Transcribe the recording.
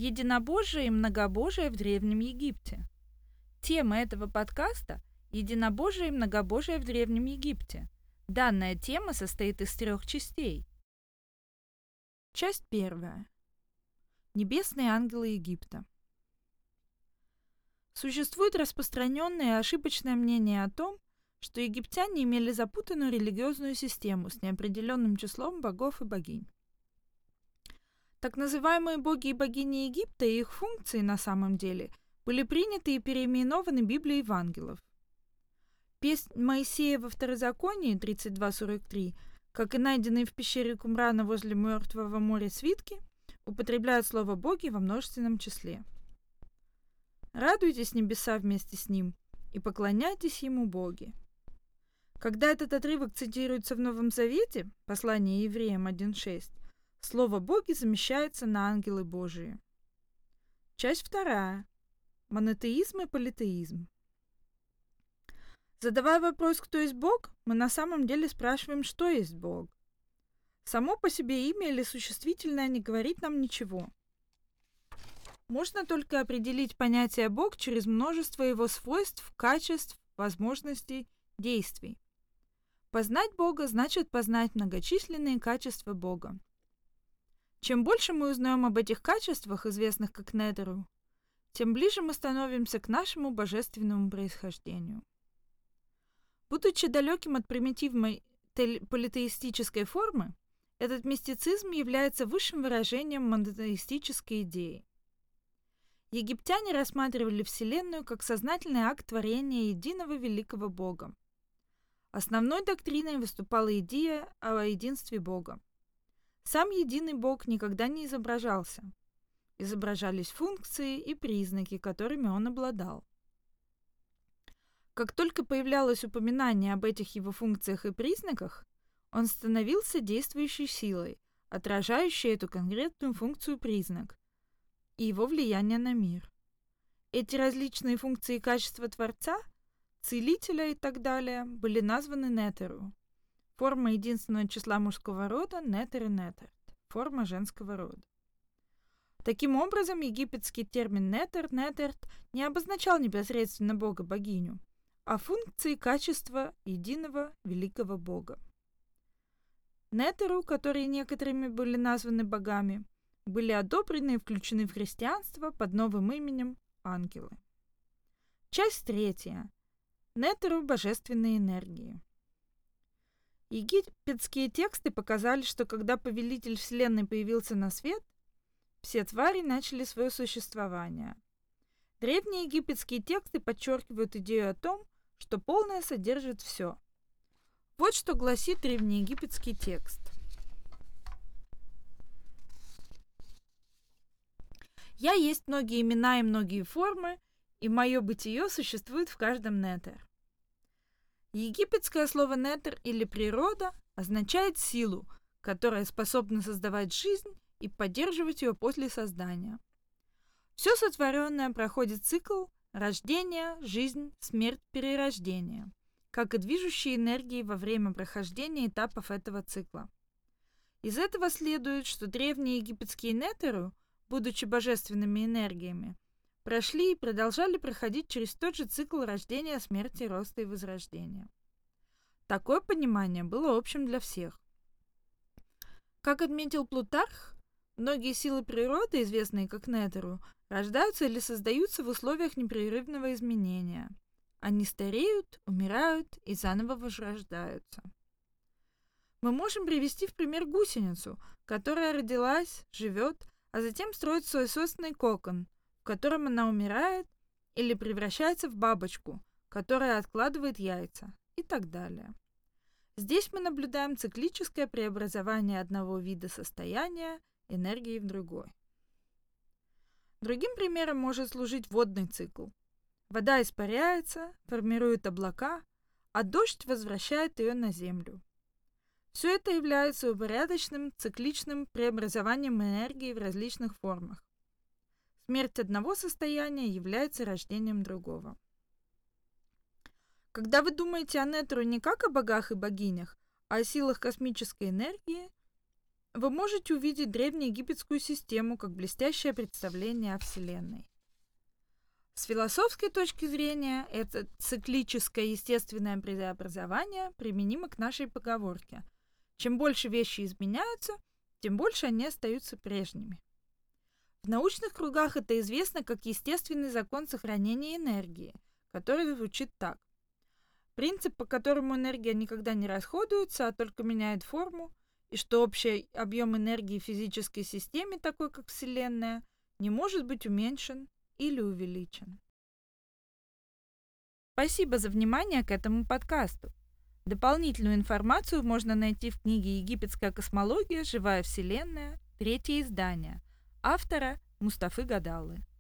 Единобожие и многобожие в Древнем Египте. Тема этого подкаста – единобожие и многобожие в Древнем Египте. Данная тема состоит из 3 частей. Часть 1. Небесные ангелы Египта. Существует распространенное и ошибочное мнение о том, что египтяне имели запутанную религиозную систему с неопределенным числом богов и богинь. Так называемые боги и богини Египта и их функции на самом деле были приняты и переименованы Библией в ангелов. Песнь Моисея во Второзаконии 32:43, как и найденные в пещере Кумрана возле Мертвого моря свитки, употребляют слово «боги» во множественном числе. «Радуйтесь, небеса, вместе с ним, и поклоняйтесь ему, боги». Когда этот отрывок цитируется в Новом Завете, послание Евреям 1:6, слово «боги» замещается на «ангелы Божии». Часть 2. Монотеизм и политеизм. Задавая вопрос, кто есть Бог, мы на самом деле спрашиваем, что есть Бог. Само по себе имя или существительное не говорит нам ничего. Можно только определить понятие Бог через множество его свойств, качеств, возможностей, действий. Познать Бога значит познать многочисленные качества Бога. Чем больше мы узнаем об этих качествах, известных как Нетеру, тем ближе мы становимся к нашему божественному происхождению. Будучи далеким от примитивной политеистической формы, этот мистицизм является высшим выражением монотеистической идеи. Египтяне рассматривали Вселенную как сознательный акт творения единого великого Бога. Основной доктриной выступала идея о единстве Бога. Сам единый Бог никогда не изображался. Изображались функции и признаки, которыми он обладал. Как только появлялось упоминание об этих его функциях и признаках, он становился действующей силой, отражающей эту конкретную функцию-признак и его влияние на мир. Эти различные функции и качества Творца, Целителя и так далее были названы Нетеру. Форма единственного числа мужского рода – Нетер и Нетерт, форма женского рода. Таким образом, египетский термин Нетер, Нетерт не обозначал непосредственно Бога-богиню, а функции и качества единого великого Бога. Нетеру, которые некоторыми были названы богами, были одобрены и включены в христианство под новым именем ангелы. Часть 3. Нетеру божественной энергии. Египетские тексты показали, что когда повелитель Вселенной появился на свет, все твари начали свое существование. Древние египетские тексты подчеркивают идею о том, что полное содержит все. Вот что гласит древнеегипетский текст. «Я есть многие имена и многие формы, и мое бытие существует в каждом Нетер». Египетское слово «нетер» или «природа» означает силу, которая способна создавать жизнь и поддерживать ее после создания. Все сотворенное проходит цикл рождения, жизнь, смерть, перерождение, как и движущие энергии во время прохождения этапов этого цикла. Из этого следует, что древние египетские нетеру, будучи божественными энергиями, прошли и продолжали проходить через тот же цикл рождения, смерти, роста и возрождения. Такое понимание было общим для всех. Как отметил Плутарх, многие силы природы, известные как Нетеру, рождаются или создаются в условиях непрерывного изменения. Они стареют, умирают и заново возрождаются. Мы можем привести в пример гусеницу, которая родилась, живет, а затем строит свой собственный кокон, в котором она умирает или превращается в бабочку, которая откладывает яйца, и так далее. Здесь мы наблюдаем циклическое преобразование одного вида состояния энергии в другой. Другим примером может служить водный цикл. Вода испаряется, формирует облака, а дождь возвращает ее на землю. Все это является упорядоченным цикличным преобразованием энергии в различных формах. Смерть одного состояния является рождением другого. Когда вы думаете о Нетеру не как о богах и богинях, а о силах космической энергии, вы можете увидеть древнеегипетскую систему как блестящее представление о Вселенной. С философской точки зрения, это циклическое естественное преобразование применимо к нашей поговорке. Чем больше вещи изменяются, тем больше они остаются прежними. В научных кругах это известно как естественный закон сохранения энергии, который звучит так. Принцип, по которому энергия никогда не расходуется, а только меняет форму, и что общий объем энергии в физической системе, такой как Вселенная, не может быть уменьшен или увеличен. Спасибо за внимание к этому подкасту. Дополнительную информацию можно найти в книге «Египетская космология. Живая Вселенная. Третье издание» автора Мустафы Гадалы.